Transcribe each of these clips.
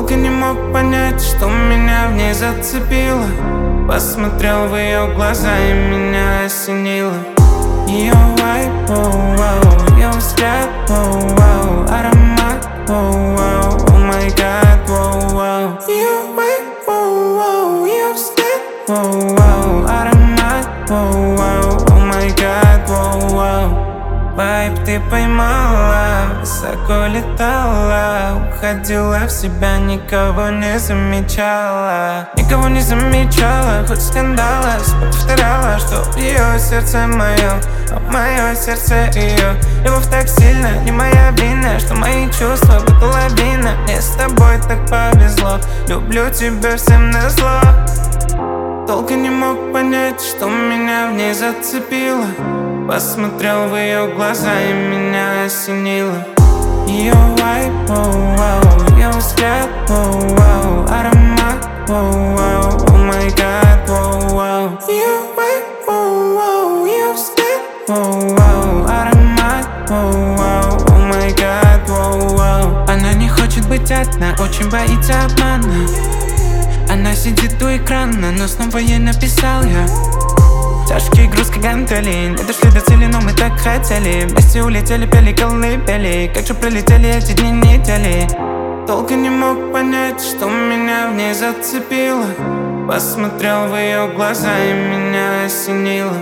Долго не мог понять, что меня в ней зацепило. Посмотрел в ее глаза и меня осенило. Ее вайб, оу-оу, ее взгляд, оу-оу, аромат, оу-оу, о май гад, оу-оу. Ее вайб, оу-оу, ее взгляд, оу-оу, аромат, оу-оу, о май гад, оу-оу. Вайб ты поймала, высоко летала, уходила в себя, никого не замечала. Никого не замечала, хоть скандала, повторяла, что ее сердце мое, а мое сердце ее. Любовь так сильно, не моя вина, что мои чувства будто лавина. Мне с тобой так повезло, люблю тебя всем назло. Долго не мог понять, что меня в ней зацепило. Посмотрел в ее глаза и меня осенило. Ее вайб, оу-оу, ее взгляд, оу-оу, аромат, оу-оу, о май гад, оу-оу. Ее вайб, оу-оу, ее взгляд, оу-оу, аромат, оу-оу, о май гад, оу-оу. Она не хочет быть одна, очень боится обмана. Она сидит у экрана, но снова ей написал я. Тяжкий груз, как гантели, не дошли до цели, но мы так хотели. Вместе улетели, пели колыбели, как же пролетели эти дни, недели. Долго не мог понять, что меня в ней зацепило. Посмотрел в ее глаза и меня осенило.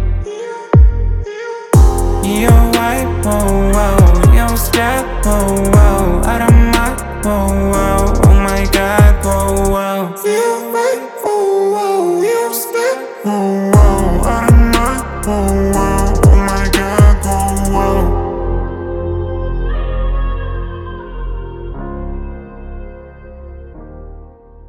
Ее вайб, оу-оу, ее взгляд, оу-оу, аромат, оу-оу, о май гад, оу-оу.